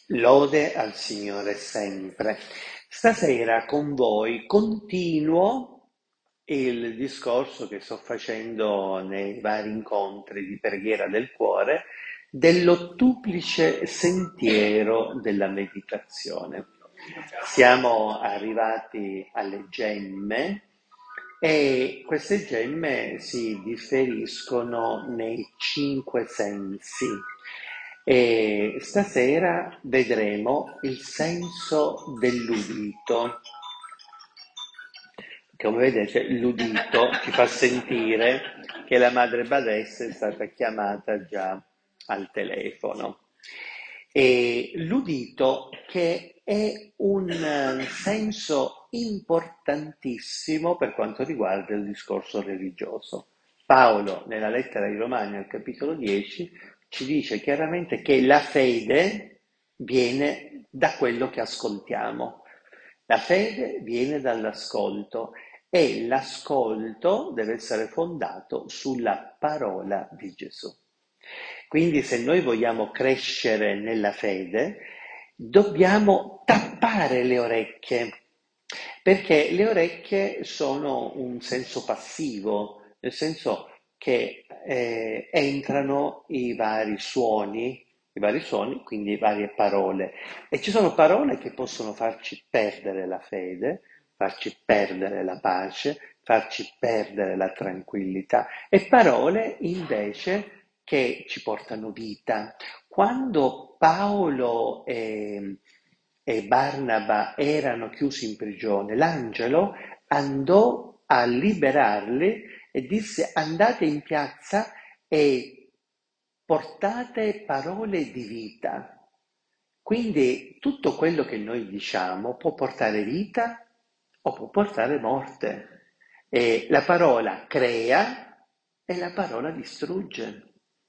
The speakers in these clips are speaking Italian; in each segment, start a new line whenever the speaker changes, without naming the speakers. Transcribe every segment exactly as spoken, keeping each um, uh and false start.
Lode al Signore sempre. Stasera con voi continuo il discorso che sto facendo nei vari incontri di preghiera del cuore dell'ottuplice sentiero della meditazione. Siamo arrivati alle gemme e queste gemme si differiscono nei cinque sensi. E stasera vedremo il senso dell'udito. Come vedete, l'udito ci fa sentire che la madre badessa è stata chiamata già al telefono. E l'udito che è un eh, senso importantissimo per quanto riguarda il discorso religioso. Paolo, nella lettera ai Romani al capitolo dieci, ci dice chiaramente che la fede viene da quello che ascoltiamo. La fede viene dall'ascolto e l'ascolto deve essere fondato sulla parola di Gesù. Quindi se noi vogliamo crescere nella fede, dobbiamo tappare le orecchie, perché le orecchie sono un senso passivo, nel senso che eh, entrano i vari suoni, i vari suoni, quindi varie parole. E ci sono parole che possono farci perdere la fede, farci perdere la pace, farci perdere la tranquillità, e parole invece che ci portano vita. Quando Paolo e, e Barnaba erano chiusi in prigione, l'angelo andò a liberarli e disse: andate in piazza e portate parole di vita. Quindi tutto quello che noi diciamo può portare vita o può portare morte. E la parola crea e la parola distrugge.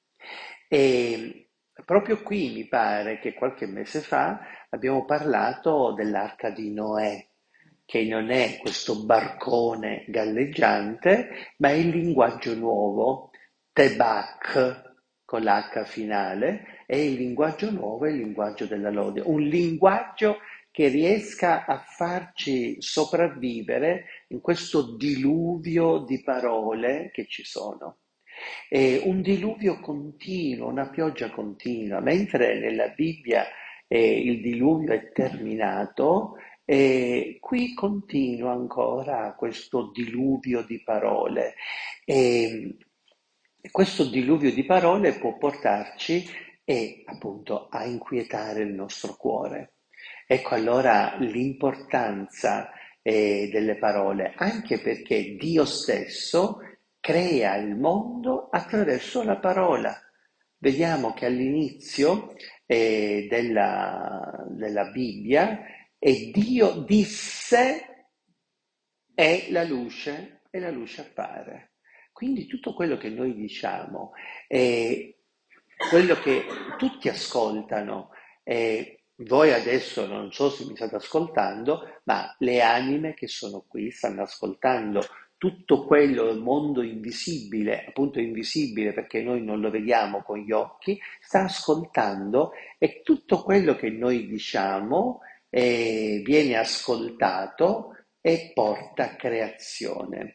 E proprio qui mi pare che qualche mese fa abbiamo parlato dell'arca di Noè, che non è questo barcone galleggiante, ma è il linguaggio nuovo, Tebak, con l'H finale, è il linguaggio nuovo, è il linguaggio della lode, un linguaggio che riesca a farci sopravvivere in questo diluvio di parole che ci sono. È un diluvio continuo, una pioggia continua, mentre nella Bibbia eh, il diluvio è terminato, e qui continua ancora questo diluvio di parole. E questo diluvio di parole può portarci e appunto a inquietare il nostro cuore. Ecco allora l'importanza eh, delle parole, anche perché Dio stesso crea il mondo attraverso la parola. Vediamo che all'inizio eh, della, della Bibbia e Dio disse è la luce e la luce appare. Quindi tutto quello che noi diciamo, è quello che tutti ascoltano, e voi adesso non so se mi state ascoltando, ma le anime che sono qui stanno ascoltando tutto quello, il mondo invisibile, appunto invisibile perché noi non lo vediamo con gli occhi, sta ascoltando, e tutto quello che noi diciamo eh, viene ascoltato e porta creazione.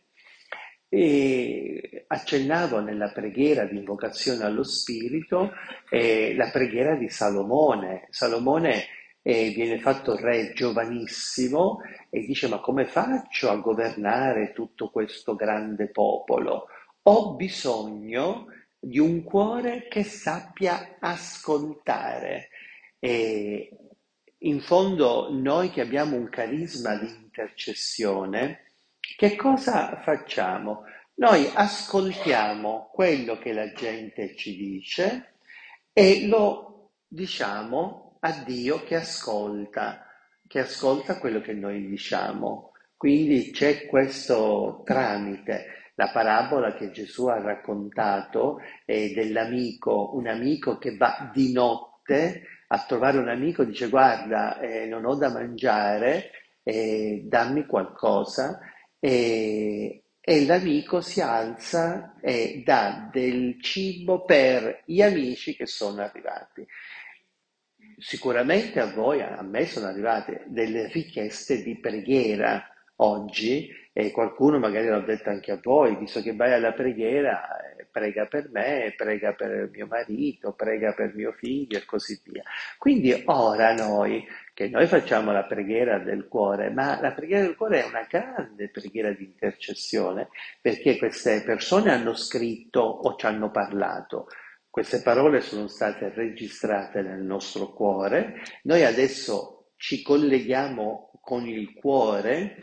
E accennavo nella preghiera di invocazione allo Spirito eh, la preghiera di Salomone. Salomone eh, viene fatto re giovanissimo e dice: ma come faccio a governare tutto questo grande popolo? Ho bisogno di un cuore che sappia ascoltare. E in fondo noi che abbiamo un carisma di intercessione, che cosa facciamo? Noi ascoltiamo quello che la gente ci dice e lo diciamo a Dio che ascolta, che ascolta quello che noi diciamo. Quindi c'è questo tramite. La parabola che Gesù ha raccontato è dell'amico, un amico che va di notte a trovare un amico, dice: guarda, eh, non ho da mangiare, eh, dammi qualcosa, e, e l'amico si alza e dà del cibo per gli amici che sono arrivati. Sicuramente a voi, a me sono arrivate delle richieste di preghiera oggi e qualcuno magari l'ha detto anche a voi, visto che vai alla preghiera, eh, prega per me, prega per mio marito, prega per mio figlio e così via. Quindi ora noi, che noi facciamo la preghiera del cuore, ma la preghiera del cuore è una grande preghiera di intercessione, perché queste persone hanno scritto o ci hanno parlato. Queste parole sono state registrate nel nostro cuore. Noi adesso ci colleghiamo con il cuore,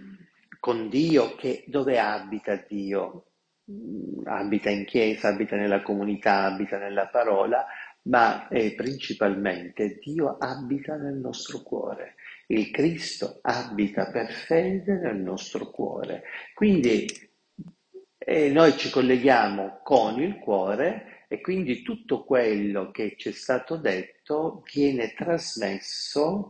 con Dio, che dove abita Dio? Mm, Abita in chiesa, abita nella comunità, abita nella parola, ma eh, principalmente Dio abita nel nostro cuore. Il Cristo abita per fede nel nostro cuore. Quindi eh, noi ci colleghiamo con il cuore e quindi tutto quello che ci è stato detto viene trasmesso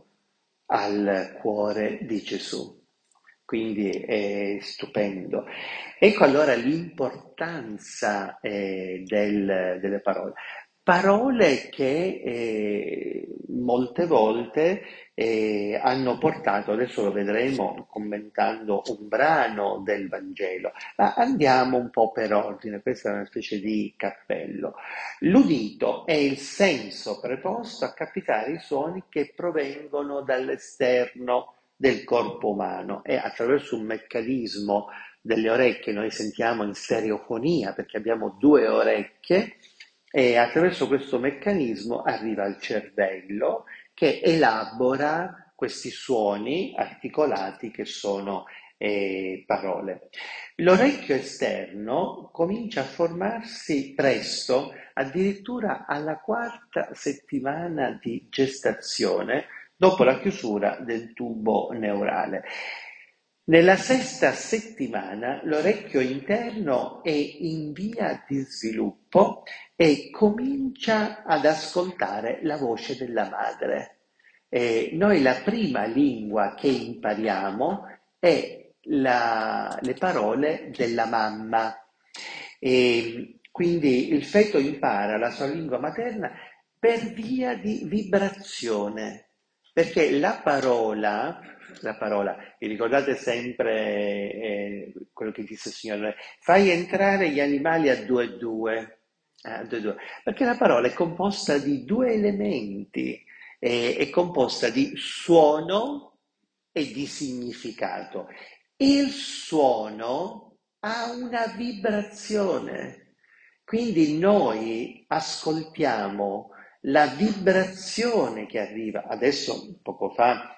al cuore di Gesù. Quindi è stupendo. Ecco allora l'importanza eh, del- delle parole. Parole che eh, molte volte eh, hanno portato, adesso lo vedremo commentando un brano del Vangelo, ma andiamo un po' per ordine, questa è una specie di cappello. L'udito è il senso preposto a captare i suoni che provengono dall'esterno del corpo umano e attraverso un meccanismo delle orecchie noi sentiamo in stereofonia perché abbiamo due orecchie e attraverso questo meccanismo arriva al cervello che elabora questi suoni articolati che sono eh, parole. L'orecchio esterno comincia a formarsi presto, addirittura alla quarta settimana di gestazione, dopo la chiusura del tubo neurale. Nella sesta settimana l'orecchio interno è in via di sviluppo e comincia ad ascoltare la voce della madre. Eh, noi la prima lingua che impariamo è la- le parole della mamma. E quindi il feto impara la sua lingua materna per via di vibrazione, perché la parola, la parola, vi ricordate sempre eh, quello che disse il Signore, fai entrare gli animali a due e due, a due e due, perché la parola è composta di due elementi, eh, è composta di suono e di significato. Il suono ha una vibrazione, quindi noi ascoltiamo la vibrazione che arriva. Adesso, poco fa,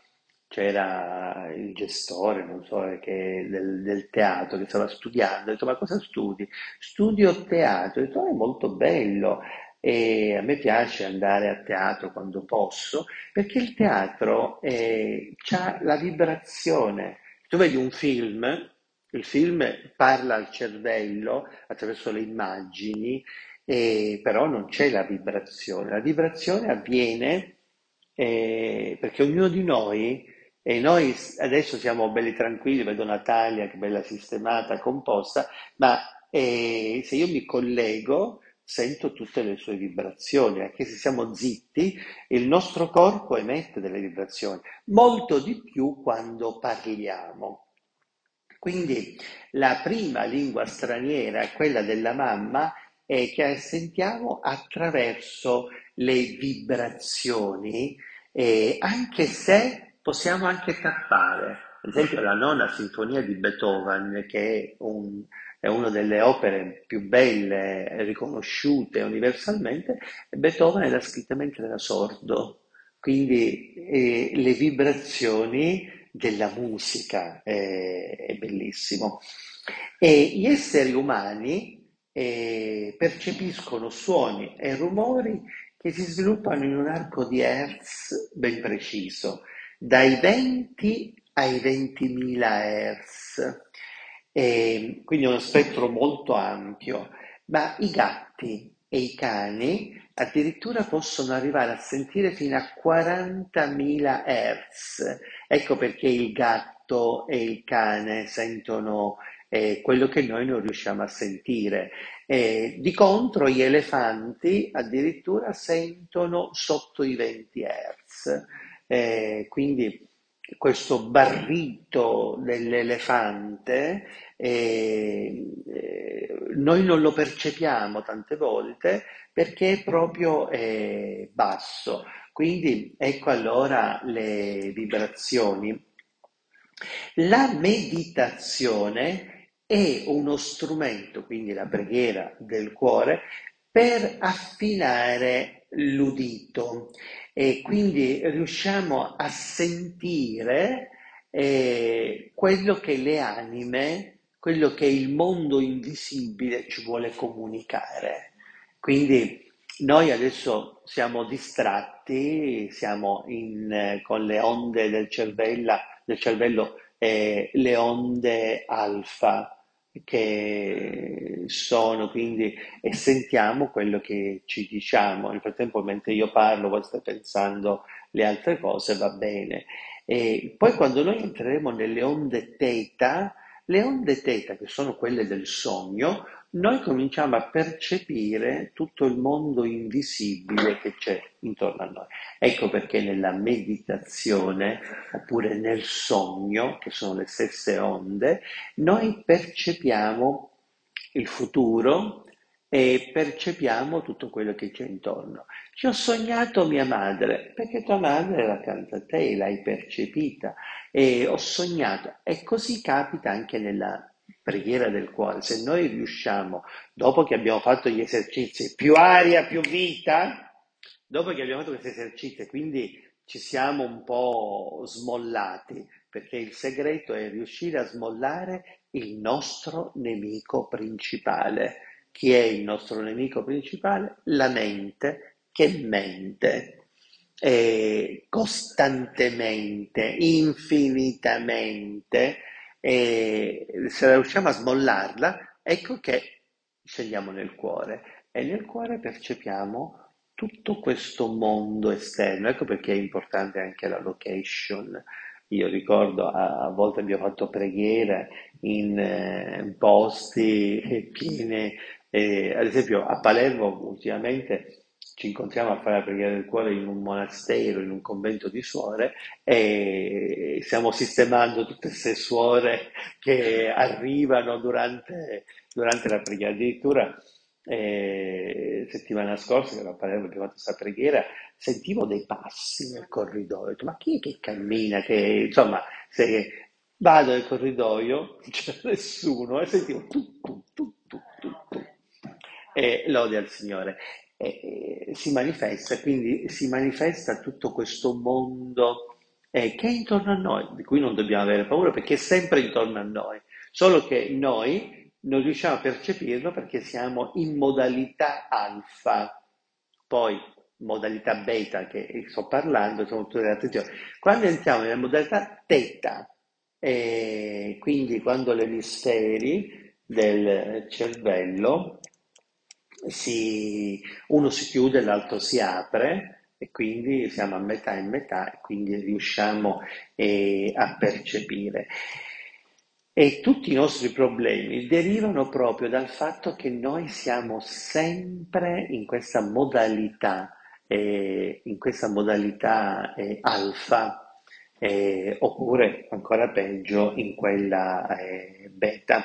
c'era il gestore, non so, che del, del teatro che stava studiando, ha detto, ma cosa studi? Studio teatro, ho detto, "Ah, è molto bello, e a me piace andare a teatro quando posso, perché il teatro ha la vibrazione. Tu vedi un film, il film parla al cervello attraverso le immagini, e però non c'è la vibrazione. La vibrazione avviene eh, perché ognuno di noi, e noi s- adesso siamo belli tranquilli, vedo Natalia che bella sistemata, composta, ma eh, se io mi collego sento tutte le sue vibrazioni, anche se siamo zitti, il nostro corpo emette delle vibrazioni, molto di più quando parliamo. Quindi la prima lingua straniera è quella della mamma e che sentiamo attraverso le vibrazioni, eh, anche se possiamo anche tappare. Ad esempio la nona sinfonia di Beethoven, che è, un, è una delle opere più belle, riconosciute universalmente, Beethoven l'ha scritta mentre era sordo. Quindi eh, le vibrazioni della musica eh, è bellissimo. E gli esseri umani eh, percepiscono suoni e rumori che si sviluppano in un arco di Hertz ben preciso, dai venti ai ventimila Hertz. E quindi è uno spettro molto ampio, ma i gatti e i cani addirittura possono arrivare a sentire fino a quarantamila Hertz. Ecco perché il gatto e il cane sentono eh, quello che noi non riusciamo a sentire. Eh, di contro gli elefanti addirittura sentono sotto i venti hertz, eh, quindi questo barrito dell'elefante eh, eh, noi non lo percepiamo tante volte perché è proprio eh, basso. Quindi ecco allora le vibrazioni. La meditazione è uno strumento, quindi la preghiera del cuore, per affinare l'udito e quindi riusciamo a sentire eh, quello che le anime, quello che il mondo invisibile ci vuole comunicare. Quindi noi adesso siamo distratti, siamo in, eh, con le onde del cervella, del cervello, eh, le onde alfa che sono quindi e sentiamo quello che ci diciamo. Nel frattempo, mentre io parlo, voi state pensando le altre cose, va bene. E poi quando noi entreremo nelle onde teta, le onde teta, che sono quelle del sogno, noi cominciamo a percepire tutto il mondo invisibile che c'è intorno a noi. Ecco perché nella meditazione, oppure nel sogno, che sono le stesse onde, noi percepiamo il futuro e percepiamo tutto quello che c'è intorno. Ci ho sognato mia madre, perché tua madre era accanto a te, l'hai percepita, e ho sognato. E così capita anche nella preghiera del cuore. Se noi riusciamo, dopo che abbiamo fatto gli esercizi, più aria, più vita, dopo che abbiamo fatto questi esercizi, quindi ci siamo un po' smollati, perché il segreto è riuscire a smollare il nostro nemico principale. Chi è il nostro nemico principale? La mente che mente eh, costantemente, infinitamente, e se la riusciamo a smollarla, ecco che scegliamo nel cuore e nel cuore percepiamo tutto questo mondo esterno. Ecco perché è importante anche la location. Io ricordo a, a volte abbiamo fatto preghiere in eh, posti pieni, eh, ad esempio a Palermo ultimamente ci incontriamo a fare la preghiera del cuore in un monastero, in un convento di suore e stiamo sistemando tutte queste suore che arrivano durante, durante la preghiera. Addirittura eh, settimana scorsa, che ero a Palermo, abbiamo fatto questa preghiera, sentivo dei passi nel corridoio. Ho detto, ma chi è che cammina? Che, insomma, se vado nel corridoio, non c'è nessuno, e sentivo tu, tu, tu, tu, tu, tu. E lode al Signore. E, e si manifesta, quindi si manifesta tutto questo mondo eh, che è intorno a noi, di cui non dobbiamo avere paura perché è sempre intorno a noi, solo che noi non riusciamo a percepirlo perché siamo in modalità alfa, poi modalità beta che sto parlando, sono tutte le attenzioni. Quando entriamo nella modalità teta, eh, quindi quando gli emisferi del cervello si, uno si chiude, l'altro si apre e quindi siamo a metà e metà e quindi riusciamo eh, a percepire. E tutti i nostri problemi derivano proprio dal fatto che noi siamo sempre in questa modalità, eh, in questa modalità eh, alfa, eh, oppure ancora peggio in quella eh, beta.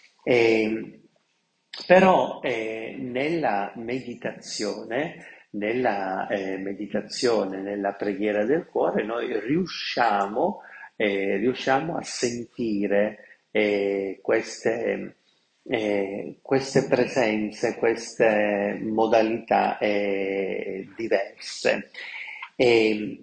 E, però eh, nella meditazione, nella eh, meditazione, nella preghiera del cuore, noi riusciamo, eh, riusciamo a sentire eh, queste, eh, queste presenze, queste modalità eh, diverse. E,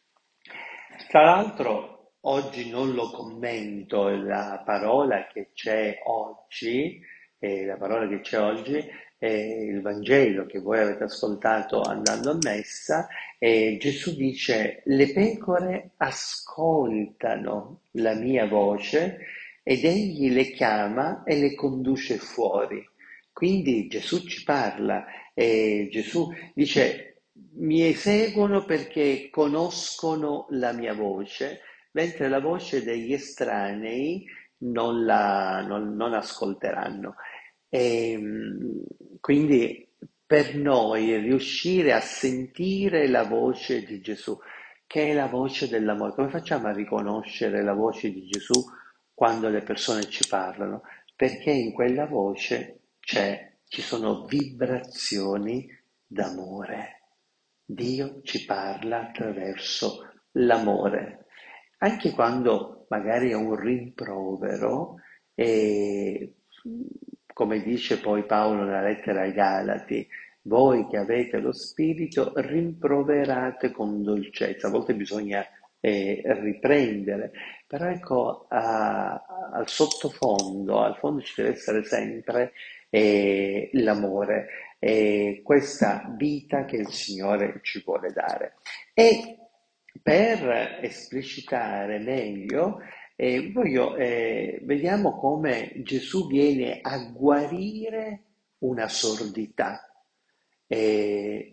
tra l'altro, oggi non lo commento, la parola che c'è oggi, eh, la parola che c'è oggi è il Vangelo che voi avete ascoltato andando a messa, e Gesù dice: le pecore ascoltano la mia voce ed egli le chiama e le conduce fuori. Quindi Gesù ci parla e Gesù dice: mi eseguono perché conoscono la mia voce, mentre la voce degli estranei non la non, non ascolteranno. E, mh, quindi per noi riuscire a sentire la voce di Gesù, che è la voce dell'amore, come facciamo a riconoscere la voce di Gesù quando le persone ci parlano? Perché in quella voce c'è, ci sono vibrazioni d'amore. Dio ci parla attraverso l'amore. Anche quando magari è un rimprovero, e come dice poi Paolo nella lettera ai Galati, voi che avete lo spirito rimproverate con dolcezza. A volte bisogna eh, riprendere, però ecco, a- al sottofondo, al fondo ci deve essere sempre eh, l'amore, e questa vita che il Signore ci vuole dare. E per esplicitare meglio, eh, voglio, eh, vediamo come Gesù viene a guarire una sordità. Eh,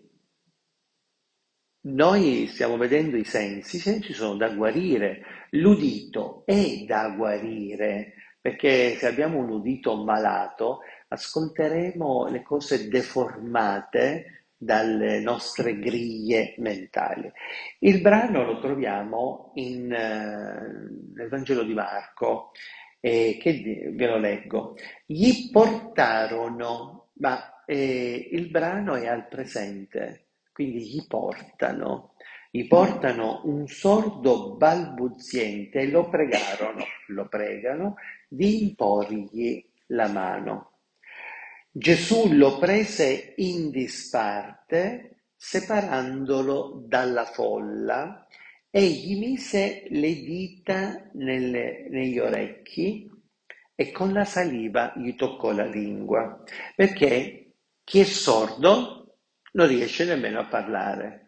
Noi stiamo vedendo i sensi, i sensi sono da guarire, l'udito è da guarire, perché se abbiamo un udito malato, ascolteremo le cose deformate dalle nostre griglie mentali. Il brano lo troviamo in, eh, nel Vangelo di Marco, eh, che di- ve lo leggo. Gli portarono, ma eh, il brano è al presente, quindi gli portano, gli portano un sordo balbuziente e lo pregarono, lo pregano di imporgli la mano. Gesù lo prese in disparte, separandolo dalla folla, e gli mise le dita nelle- negli orecchi e con la saliva gli toccò la lingua, perché chi è sordo non riesce nemmeno a parlare.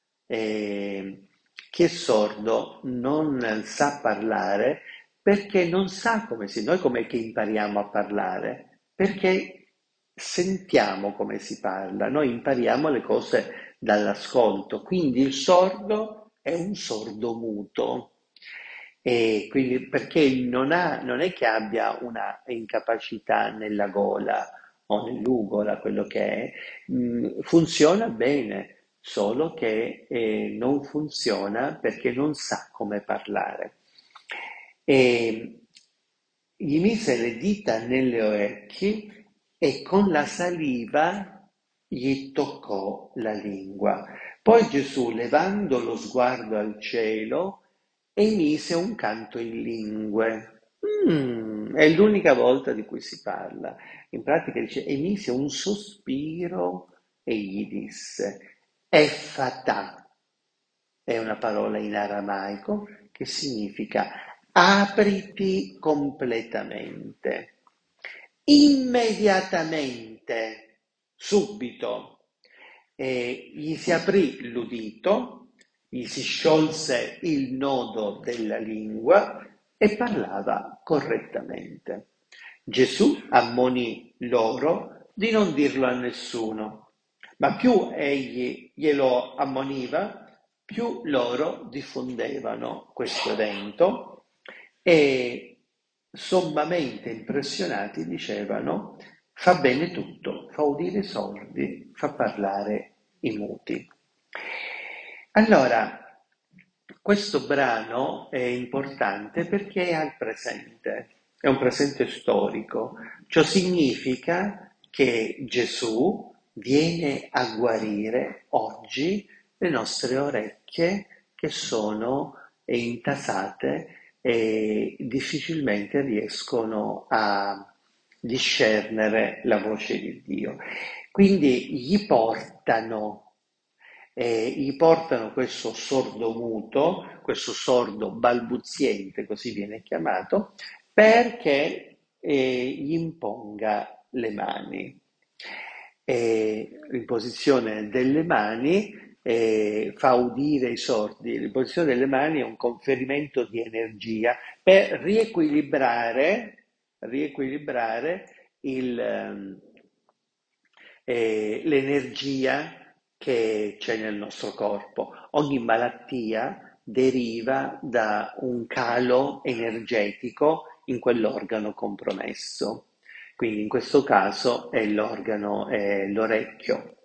E chi è sordo non sa parlare perché non sa come si... Noi com'è che impariamo a parlare? Perché sentiamo come si parla, noi impariamo le cose dall'ascolto, quindi il sordo è un sordo muto. E quindi perché non ha, non è che abbia una incapacità nella gola o nell'ugola, quello che è, mh, funziona bene, solo che eh, non funziona perché non sa come parlare. E gli mise le dita nelle orecchie e con la saliva gli toccò la lingua. Poi Gesù, levando lo sguardo al cielo, emise un canto in lingue. Mm, è l'unica volta di cui si parla. In pratica dice, emise un sospiro e gli disse, Effatà, è una parola in aramaico che significa apriti completamente. Immediatamente, subito, eh, gli si aprì l'udito, gli si sciolse il nodo della lingua e parlava correttamente. Gesù ammonì loro di non dirlo a nessuno, ma più egli glielo ammoniva, più loro diffondevano questo evento e sommamente impressionati dicevano: fa bene tutto, fa udire i sordi, fa parlare i muti. Allora, questo brano è importante perché è al presente, è un presente storico. Ciò significa che Gesù viene a guarire oggi le nostre orecchie che sono intasate e difficilmente riescono a discernere la voce di Dio. Quindi gli portano, eh, gli portano questo sordo muto, questo sordo balbuziente, così viene chiamato, perché eh, gli imponga le mani. E l'imposizione delle mani eh, fa udire i sordi. L'imposizione delle mani è un conferimento di energia per riequilibrare, riequilibrare il, ehm, eh, l'energia che c'è nel nostro corpo. Ogni malattia deriva da un calo energetico in quell'organo compromesso. Quindi in questo caso è l'organo, è l'orecchio.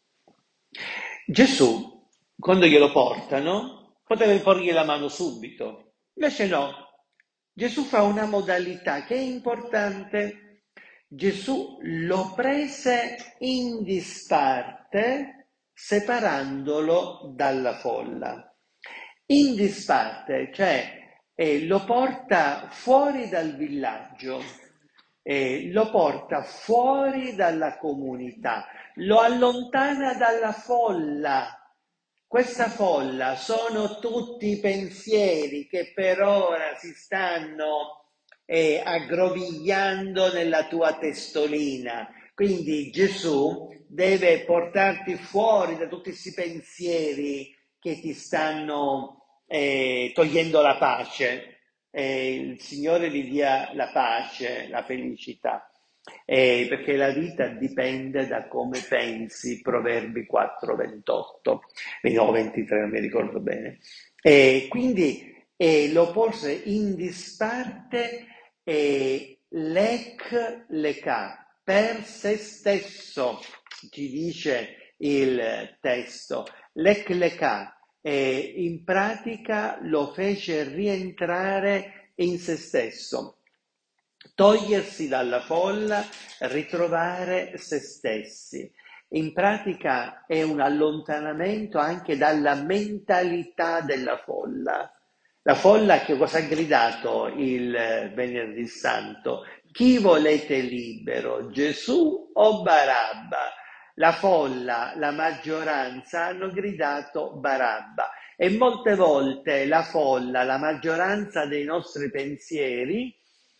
Gesù, quando glielo portano, poteva imporgli la mano subito, invece no. Gesù fa una modalità che è importante. Gesù lo prese in disparte, separandolo dalla folla. In disparte, cioè eh, lo porta fuori dal villaggio, eh, lo porta fuori dalla comunità, lo allontana dalla folla. Questa folla sono tutti i pensieri che per ora si stanno eh, aggrovigliando nella tua testolina. Quindi Gesù deve portarti fuori da tutti questi pensieri che ti stanno eh, togliendo la pace. Eh, il Signore vi dia la pace, la felicità. Eh, perché la vita dipende da come pensi, Proverbi quattro ventotto, no, ventitré, non mi ricordo bene. E quindi eh, lo pose in disparte e lec leca, per se stesso, ci dice il testo, lec leca, e in pratica lo fece rientrare in se stesso. Togliersi dalla folla, ritrovare se stessi. In pratica è un allontanamento anche dalla mentalità della folla. La folla che cosa ha gridato il venerdì santo? Chi volete libero, Gesù o Barabba? La folla, la maggioranza hanno gridato Barabba e molte volte la folla, la maggioranza dei nostri pensieri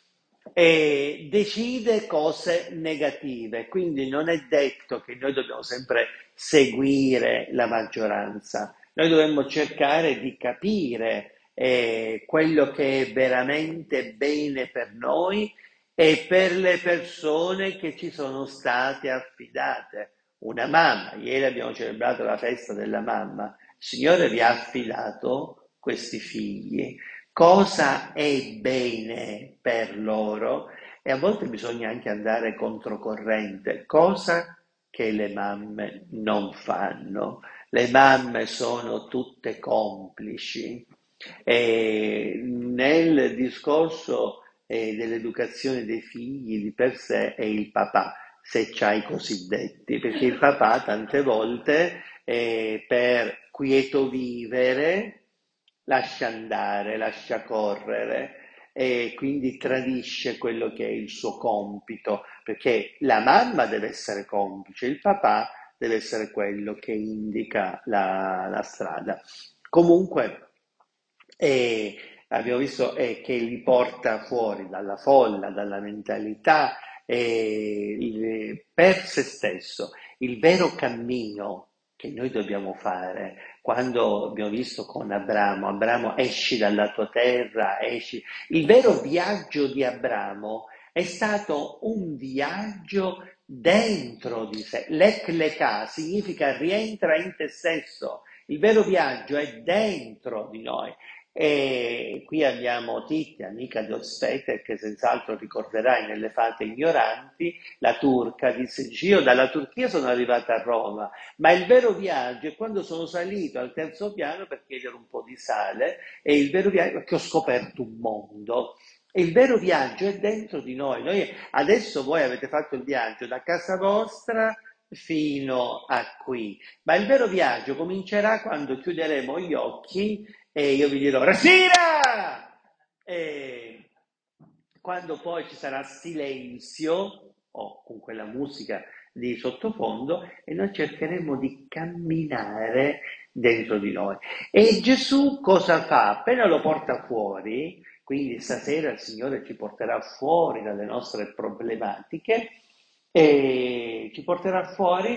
e decide cose negative, quindi non è detto che noi dobbiamo sempre seguire la maggioranza, noi dobbiamo cercare di capire eh, quello che è veramente bene per noi e per le persone che ci sono state affidate. Una mamma, ieri abbiamo celebrato la festa della mamma, il Signore vi ha affidato questi figli. Cosa è bene per loro e a volte bisogna anche andare controcorrente, cosa che le mamme non fanno. Le mamme sono tutte complici e nel discorso eh, dell'educazione dei figli di per sé è il papà, se c'hai i cosiddetti, perché il papà tante volte eh, per quieto vivere lascia andare, lascia correre e quindi tradisce quello che è il suo compito, perché la mamma deve essere complice, il papà deve essere quello che indica la, la strada. Comunque, eh, abbiamo visto eh, che li porta fuori dalla folla, dalla mentalità, eh, il- per se stesso. Il vero cammino che noi dobbiamo fare, quando abbiamo visto con Abramo, Abramo esci dalla tua terra, esci. Il vero viaggio di Abramo è stato un viaggio dentro di sé. Lek leka significa rientra in te stesso. Il vero viaggio è dentro di noi. E qui abbiamo Titti, amica di Ospeter, che senz'altro ricorderai nelle fate ignoranti, la turca, disse, dice, io dalla Turchia sono arrivata a Roma, ma il vero viaggio è quando sono salito al terzo piano per chiedere un po' di sale, e il vero viaggio è che ho scoperto un mondo. E il vero viaggio è dentro di noi. Noi adesso voi avete fatto il viaggio da casa vostra fino a qui, ma il vero viaggio comincerà quando chiuderemo gli occhi e io vi dirò respira! E quando poi ci sarà silenzio o con quella musica di sottofondo e noi cercheremo di camminare dentro di noi. E Gesù cosa fa? Appena lo porta fuori, quindi stasera il Signore ci porterà fuori dalle nostre problematiche e ci porterà fuori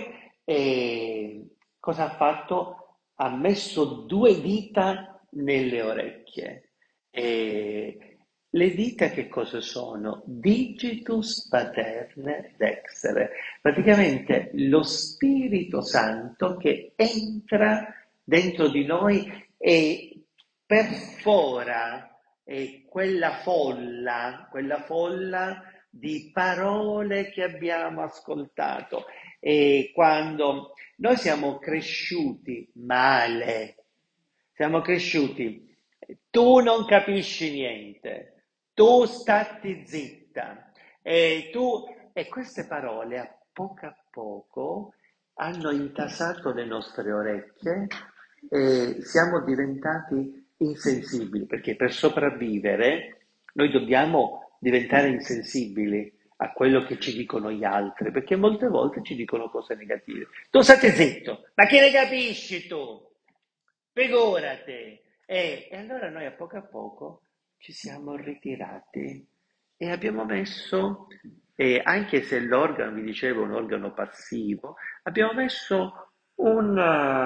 e cosa ha fatto? Ha messo due dita nelle orecchie. E le dita che cosa sono? Digitus paterne dextere, praticamente lo Spirito Santo che entra dentro di noi e perfora eh, quella folla, quella folla di parole che abbiamo ascoltato. E quando noi siamo cresciuti male, siamo cresciuti, tu non capisci niente, tu statti zitta, e tu, e queste parole a poco a poco hanno intasato le nostre orecchie e siamo diventati insensibili, perché per sopravvivere noi dobbiamo diventare insensibili a quello che ci dicono gli altri, perché molte volte ci dicono cose negative. Tu state zitto, ma che ne capisci tu? Figurati! E, e allora noi a poco a poco ci siamo ritirati e abbiamo messo, eh, anche se l'organo, vi dicevo, è un organo passivo, abbiamo messo un,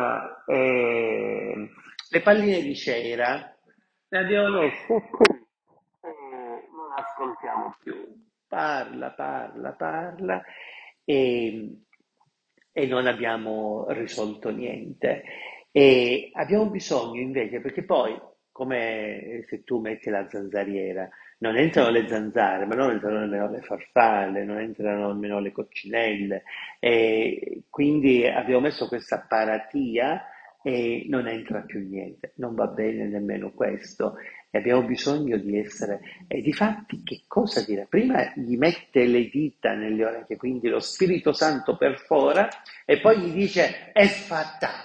eh, le palline di cera, le abbiamo messe qui, e non ascoltiamo più. Parla, parla, parla e, e non abbiamo risolto niente. E abbiamo bisogno invece, perché poi, come se tu metti la zanzariera, non entrano le zanzare, ma non entrano nemmeno le farfalle, non entrano nemmeno le coccinelle. E quindi abbiamo messo questa paratia e non entra più niente, non va bene nemmeno questo. E abbiamo bisogno di essere. E difatti, che cosa dire? Prima gli mette le dita nelle orecchie, quindi lo Spirito Santo perfora, e poi gli dice: è fatta.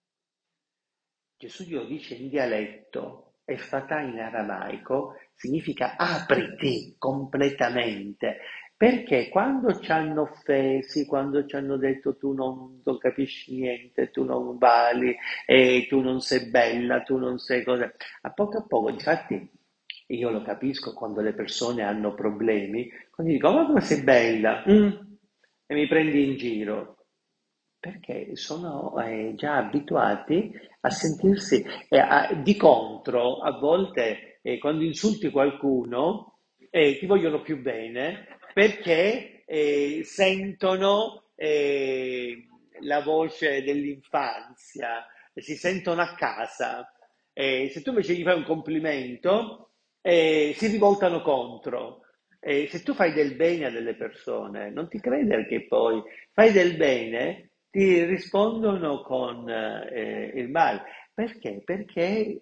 Gesù glielo dice in dialetto, e fatà in aramaico significa apriti completamente, perché quando ci hanno offesi, quando ci hanno detto tu non, non capisci niente, tu non vali, e tu non sei bella, tu non sei cosa, a poco a poco, infatti io lo capisco quando le persone hanno problemi, quando dicono ma come sei bella. Mm, e mi prendi in giro, perché sono eh, già abituati a sentirsi, e a- di contro, a volte eh, quando insulti qualcuno eh, ti vogliono più bene perché eh, sentono eh, la voce dell'infanzia, si sentono a casa. Eh, se tu invece gli fai un complimento, eh, si rivoltano contro. E se tu fai del bene a delle persone, non ti credere che poi fai del bene, ti rispondono con eh, il male. Perché? Perché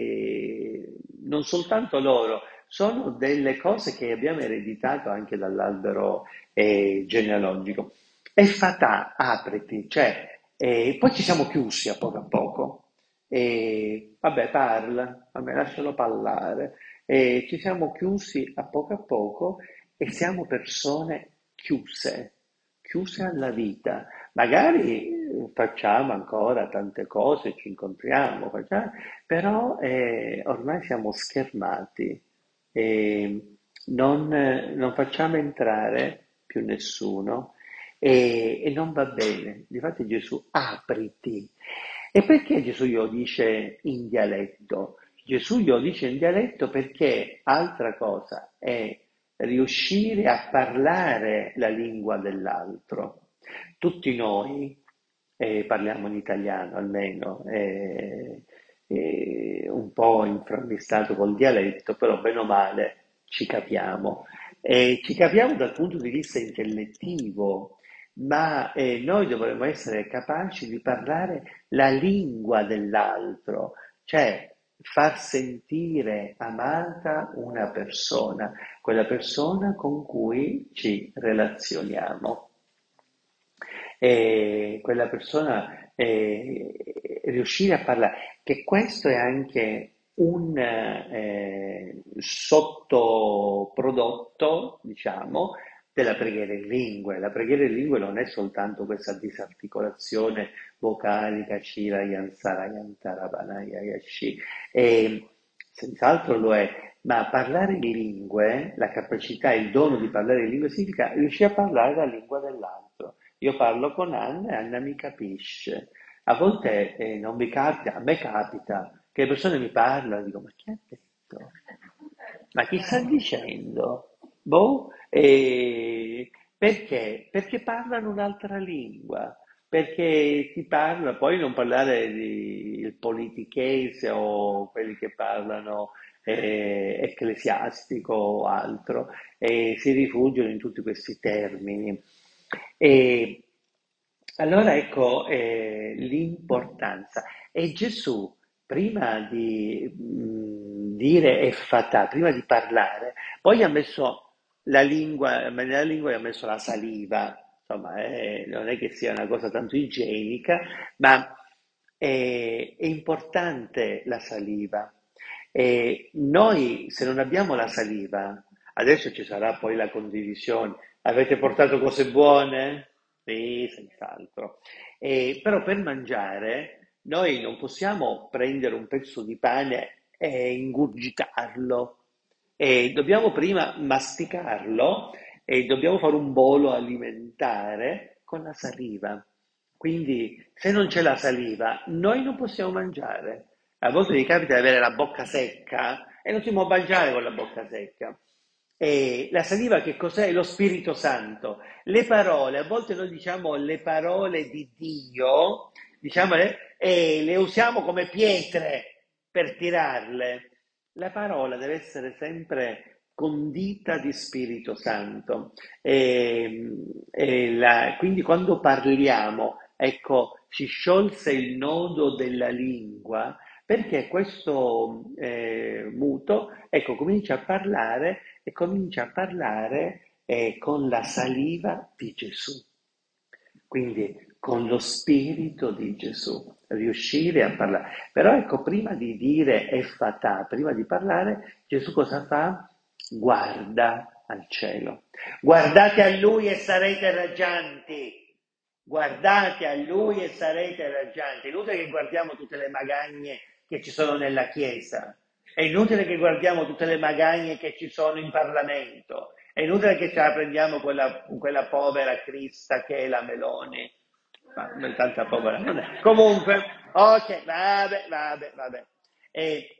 eh, non soltanto loro, sono delle cose che abbiamo ereditato anche dall'albero eh, genealogico. E fatà, apriti, cioè, eh, poi ci siamo chiusi a poco a poco. E vabbè, parla, vabbè, lascialo parlare. E ci siamo chiusi a poco a poco e siamo persone chiuse, chiuse alla vita. Magari eh, facciamo ancora tante cose, ci incontriamo, facciamo- però eh, ormai siamo schermati e non, eh, non facciamo entrare più nessuno e, e non va bene. Difatti Gesù apriti. E perché Gesù glielo dice in dialetto? Gesù glielo dice in dialetto perché altra cosa è riuscire a parlare la lingua dell'altro. Tutti noi eh, parliamo in italiano almeno, eh, eh, un po' inframmistato col dialetto, però bene o male ci capiamo. E ci capiamo dal punto di vista intellettivo, ma eh, noi dovremmo essere capaci di parlare la lingua dell'altro, cioè far sentire amata una persona, quella persona con cui ci relazioniamo. E quella persona eh, riuscire a parlare, che questo è anche un eh, sottoprodotto, diciamo, della preghiera in lingue. La preghiera in lingue non è soltanto questa disarticolazione vocalica, cira, yansara, yantarabana, yashi, e senz'altro lo è, ma parlare in lingue, la capacità, il dono di parlare in lingue significa riuscire a parlare la lingua dell'altro. Io parlo con Anna e Anna mi capisce. A volte eh, non mi capita, a me capita che le persone mi parlano e dico, ma chi ha detto? Ma chi sta dicendo? Boh, e perché? Perché parlano un'altra lingua, perché ti parla, poi non parlare di il politichese o quelli che parlano eh, ecclesiastico o altro, e si rifugiano in tutti questi termini. E allora ecco eh, l'importanza. E Gesù, prima di mh, dire effatà, prima di parlare, poi ha messo la lingua, nella lingua ha messo la saliva, insomma, eh, non è che sia una cosa tanto igienica, ma è, è importante la saliva. E noi, se non abbiamo la saliva, adesso ci sarà poi la condivisione. Avete portato cose buone? Sì, senz'altro. E, però per mangiare noi non possiamo prendere un pezzo di pane e ingurgitarlo. E dobbiamo prima masticarlo e dobbiamo fare un bolo alimentare con la saliva. Quindi, se non c'è la saliva, noi non possiamo mangiare. A volte mi capita di avere la bocca secca e non si può mangiare con la bocca secca. E la saliva che cos'è? Lo Spirito Santo. Le parole, a volte noi diciamo le parole di Dio, diciamole, e le usiamo come pietre per tirarle. La parola deve essere sempre condita di Spirito Santo. E, e la- quindi quando parliamo, ecco, si sciolse il nodo della lingua perché questo eh, muto, ecco, comincia a parlare e comincia a parlare eh, con la saliva di Gesù. Quindi con lo spirito di Gesù, riuscire a parlare. Però ecco, prima di dire effatà, prima di parlare, Gesù cosa fa? Guarda al cielo. Guardate a Lui e sarete raggianti. Guardate a Lui e sarete raggianti. È inutile che guardiamo tutte le magagne che ci sono nella Chiesa. È inutile che guardiamo tutte le magagne che ci sono in Parlamento. È inutile che ce la prendiamo quella, quella povera Crista che è la Meloni. Ma non tanta povera, non è. Comunque, ok, vabbè, vabbè, vabbè. E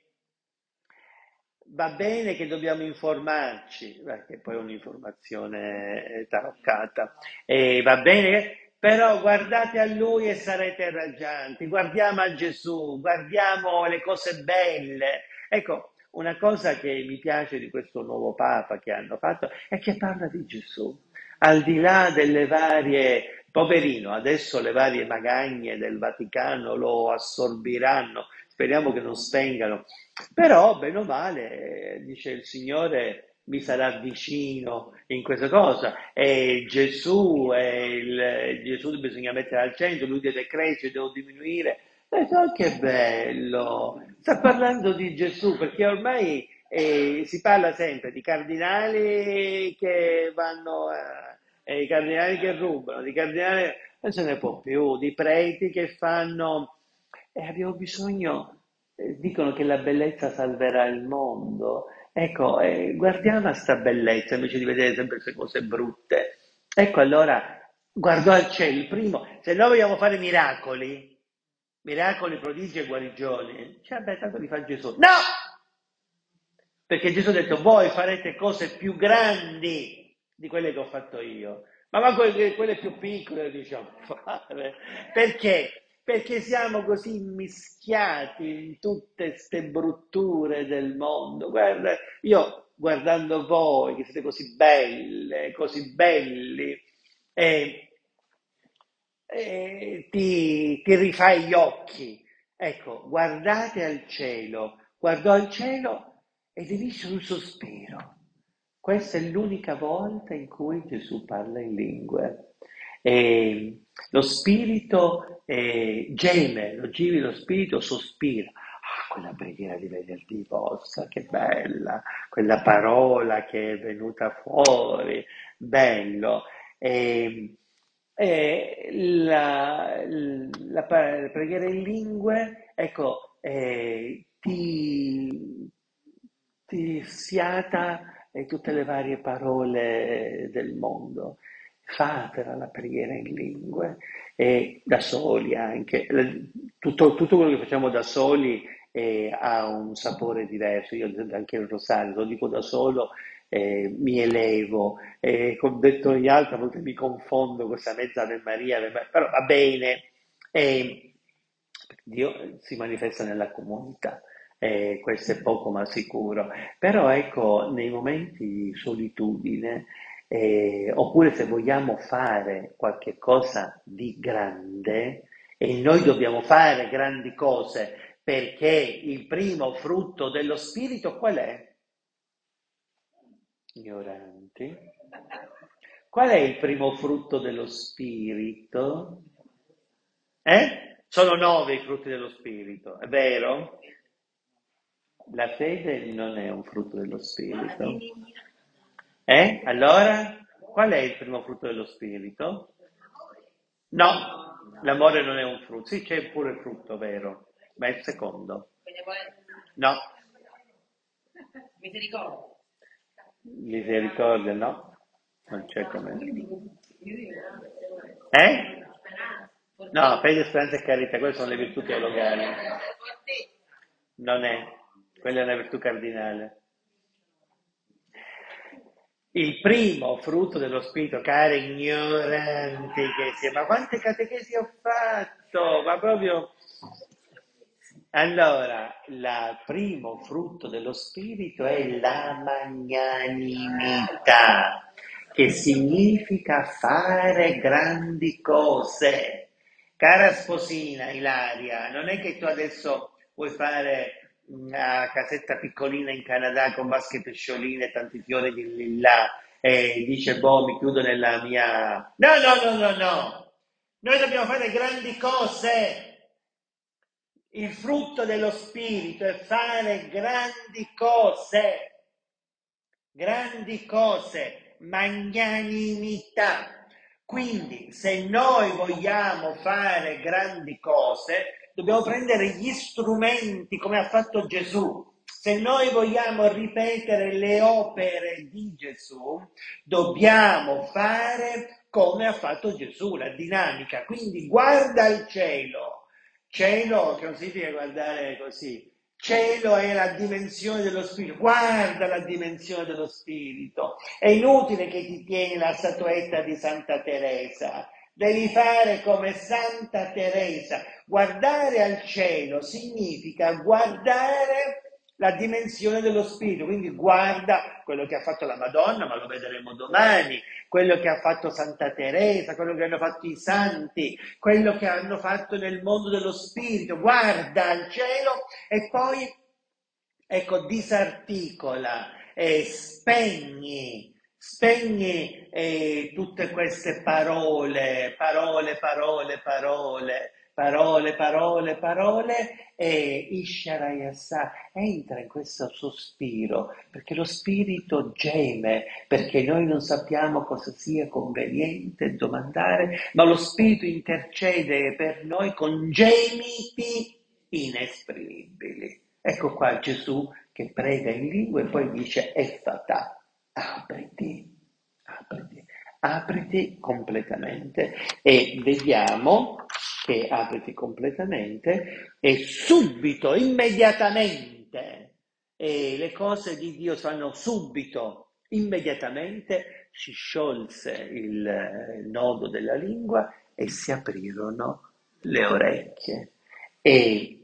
va bene che dobbiamo informarci, perché poi è un'informazione eh, taroccata, e va bene, però guardate a Lui e sarete raggianti, guardiamo a Gesù, guardiamo le cose belle. Ecco, una cosa che mi piace di questo nuovo Papa che hanno fatto è che parla di Gesù, al di là delle varie, poverino, adesso le varie magagne del Vaticano lo assorbiranno, speriamo che non spengano. Però, bene o male, eh, dice il Signore mi sarà vicino in questa cosa. E Gesù, è il, Gesù bisogna mettere al centro, lui deve crescere, devo diminuire. E so che bello! Sta parlando di Gesù, perché ormai eh, si parla sempre di cardinali che vanno, eh, e i cardinali che rubano, di cardinali, non se ne può più, di preti che fanno... E abbiamo bisogno eh, dicono che la bellezza salverà il mondo. Ecco, eh, guardiamo a sta bellezza invece di vedere sempre queste cose brutte. Ecco, allora, guardò al cielo, il primo, se noi vogliamo fare miracoli, miracoli, prodigi e guarigioni, cioè, beh, tanto li fa Gesù. No! Perché Gesù ha detto, voi farete cose più grandi di quelle che ho fatto io. Ma, ma quelle, quelle più piccole diciamo fare. Perché? Perché siamo così immischiati in tutte queste brutture del mondo. Guarda, io guardando voi, che siete così belle, così belli, e, e ti, ti rifai gli occhi. Ecco, guardate al cielo. Guardò al cielo ed emise un sospiro. Questa è l'unica volta in cui Gesù parla in lingue. E lo spirito eh, geme, lo giri, lo spirito sospira. Ah, quella preghiera di venerdì vostra, che bella, quella parola che è venuta fuori, bello. E, e la, la, la preghiera in lingue, ecco, eh, ti, ti sfiata eh, tutte le varie parole del mondo. Fatela la preghiera in lingue, e da soli anche. Tutto, tutto quello che facciamo da soli eh, ha un sapore diverso. Io anche il rosario, lo dico da solo, eh, mi elevo. E come ho detto agli altri, a volte mi confondo questa mezza Ave Maria, Ave Maria, però va bene. E Dio si manifesta nella comunità. eh, questo è poco ma sicuro. Però ecco, nei momenti di solitudine, eh, oppure se vogliamo fare qualche cosa di grande, e noi dobbiamo fare grandi cose perché il primo frutto dello spirito qual è? Ignoranti. Qual è il primo frutto dello spirito? Eh? Sono nove i frutti dello spirito, è vero? La fede non è un frutto dello spirito. Eh? Allora, qual è il primo frutto dello spirito? No, l'amore non è un frutto. Sì, c'è pure il frutto, vero, ma è il secondo. No, misericordia, no, non c'è come. Eh? No, fede, speranza e carità, quelle sono le virtù teologali. Non è, quella è una virtù cardinale. Il primo frutto dello spirito, care ignoranti che siete, ma quante catechesi ho fatto? Ma proprio. Allora, il primo frutto dello spirito è la magnanimità, che significa fare grandi cose. Cara sposina Ilaria, non è che tu adesso vuoi fare una casetta piccolina in Canada con vasche e pescioline e tanti fiori di lilla e dice, boh, mi chiudo nella mia. No, no, no, no, no! Noi dobbiamo fare grandi cose. Il frutto dello spirito è fare grandi cose, grandi cose, magnanimità. Quindi, se noi vogliamo fare grandi cose, dobbiamo prendere gli strumenti come ha fatto Gesù. Se noi vogliamo ripetere le opere di Gesù, dobbiamo fare come ha fatto Gesù, la dinamica. Quindi guarda il cielo. Cielo che non significa guardare così. Cielo è la dimensione dello spirito. Guarda la dimensione dello spirito. È inutile che ti tieni la statuetta di Santa Teresa. Devi fare come Santa Teresa. Guardare al cielo significa guardare la dimensione dello spirito, quindi guarda quello che ha fatto la Madonna, ma lo vedremo domani, quello che ha fatto Santa Teresa, quello che hanno fatto i santi, quello che hanno fatto nel mondo dello spirito, guarda al cielo e poi, ecco, disarticola e spegni, spegni eh, tutte queste parole, parole, parole, parole, parole, parole, parole, e Isharayasa entra in questo sospiro, perché lo spirito geme, perché noi non sappiamo cosa sia conveniente domandare, ma lo spirito intercede per noi con gemiti inesprimibili. Ecco qua Gesù che prega in lingua e poi dice effata, apriti, apriti, apriti completamente e vediamo che apriti completamente e subito, immediatamente, e le cose di Dio si fanno subito, immediatamente si sciolse il, il nodo della lingua e si aprirono le orecchie e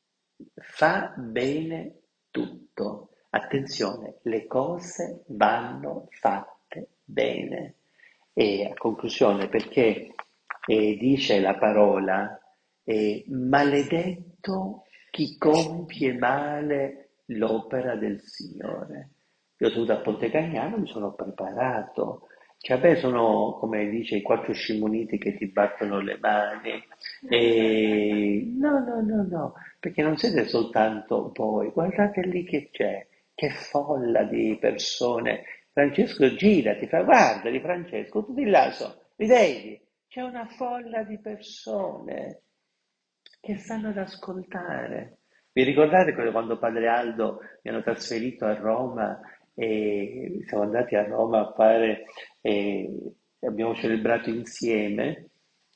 fa bene tutto. Attenzione, le cose vanno fatte bene. E a conclusione, perché eh, dice la parola, eh, maledetto chi compie male l'opera del Signore. Io sono da Ponte Cagnano, mi sono preparato. Cioè, beh, sono, come dice, i quattro scimuniti che ti battono le mani. E... No, no, no, no, perché non siete soltanto voi, guardate lì che c'è, che folla di persone. Francesco gira, ti fa, guardali Francesco, tu di là so, li vedi? C'è una folla di persone che stanno ad ascoltare. Vi ricordate quello quando Padre Aldo mi hanno trasferito a Roma e siamo andati a Roma a fare, e abbiamo celebrato insieme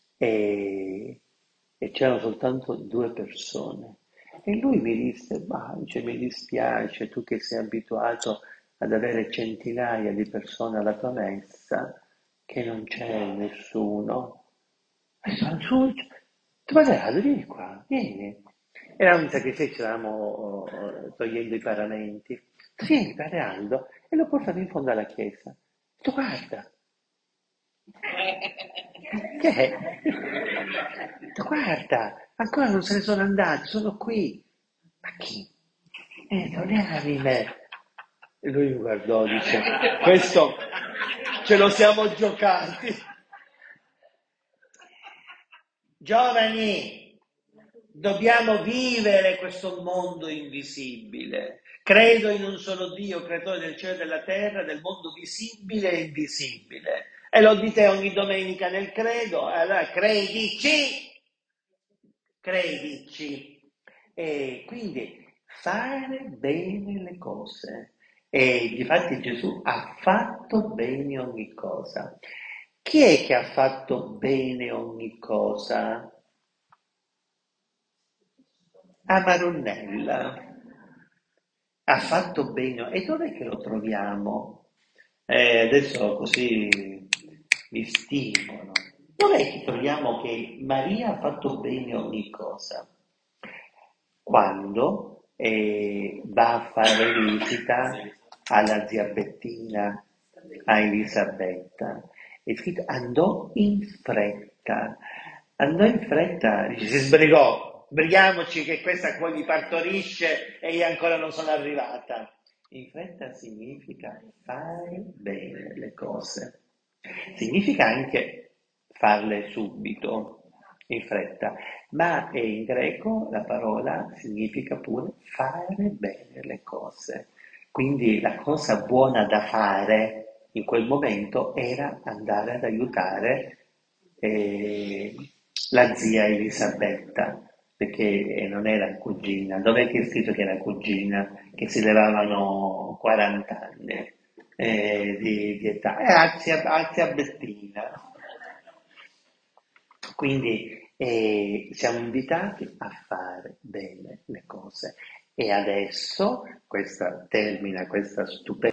e, e c'erano soltanto due persone. E lui mi disse, ma dice, mi dispiace, tu che sei abituato ad avere centinaia di persone alla tua messa, che non c'è nessuno. E sono su, tu Padre Aldo, vieni qua, vieni. Era un sacrificio, stavamo eh, togliendo i paramenti. Vieni, padre Aldo, e l'ho portato in fondo alla chiesa. Ho detto, guarda, che è? Ho detto, guarda, ancora non se ne sono andati, sono qui. Ma chi? Eh, sono le anime. E lui mi guardò, dice, questo ce lo siamo giocati. Giovani, dobbiamo vivere questo mondo invisibile. Credo in un solo Dio, creatore del cielo e della terra, del mondo visibile e invisibile. E lo dite ogni domenica nel credo, allora credici, credici. E quindi fare bene le cose. E difatti Gesù ha fatto bene ogni cosa. Chi è che ha fatto bene ogni cosa? Amaronnella. Ha fatto bene. E dov'è che lo troviamo? Eh, adesso così mi stimolo. Dov'è che troviamo che Maria ha fatto bene ogni cosa? Quando eh, va a fare visita alla zia Bettina, a Elisabetta, è scritto andò in fretta, andò in fretta, dice, si sbrigò, sbrighiamoci che questa poi mi partorisce e io ancora non sono arrivata. In fretta significa fare bene le cose, significa anche farle subito, in fretta, ma in greco la parola significa pure fare bene le cose. Quindi la cosa buona da fare in quel momento era andare ad aiutare eh, la zia Elisabetta, perché non era cugina. Dov'è che è scritto che era cugina? Che si levavano quaranta anni eh, di, di età. È a zia, a zia Bettina. Quindi eh, siamo invitati a fare bene le cose. E adesso questa termina questa stupenda